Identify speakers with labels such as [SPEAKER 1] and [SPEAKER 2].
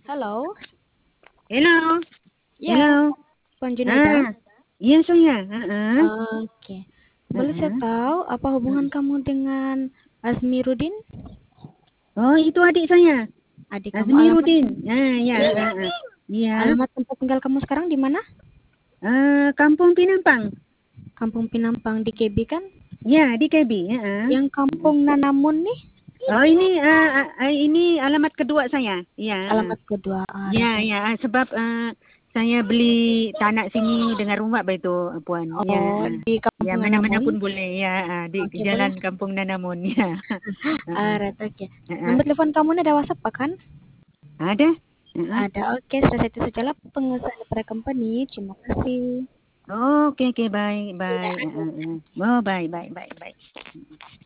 [SPEAKER 1] Halo,
[SPEAKER 2] Hello,
[SPEAKER 1] ya,
[SPEAKER 2] hello.
[SPEAKER 1] Puan Junaida.
[SPEAKER 2] Ah, iya saya.
[SPEAKER 1] Oke, boleh saya tahu apa hubungan kamu dengan Azmiruddin?
[SPEAKER 2] Oh, itu adik saya,
[SPEAKER 1] Adik kamu, alamat,
[SPEAKER 2] Azmiruddin. Ya,
[SPEAKER 1] iya,
[SPEAKER 2] iya.
[SPEAKER 1] alamat tempat tinggal kamu sekarang di mana?
[SPEAKER 2] Kampung Pinampang.
[SPEAKER 1] Kampung Pinampang di KB kan?
[SPEAKER 2] Ya, di KB.
[SPEAKER 1] Yang Kampung Nanamun nih,
[SPEAKER 2] Oh, ini alamat kedua saya. Ya,
[SPEAKER 1] alamat kedua.
[SPEAKER 2] ya, ya. Sebab saya beli tanah sini dengan rumah itu, Puan. Ya,
[SPEAKER 1] Oh, di
[SPEAKER 2] ya,
[SPEAKER 1] Kampung
[SPEAKER 2] mana-mana
[SPEAKER 1] Nanamun.
[SPEAKER 2] pun boleh. Ya, di
[SPEAKER 1] Oke, boleh.
[SPEAKER 2] Jalan Kampung Nanamun. Ya.
[SPEAKER 1] Oke. Nomor telepon kamu ini ada WhatsApp kan?
[SPEAKER 2] Ada.
[SPEAKER 1] Ada. Oke, sudah itu sajalah pengesahan daripada company. Terima kasih.
[SPEAKER 2] Oke, oke, bye, bye. Oh, bye, bye, bye, bye.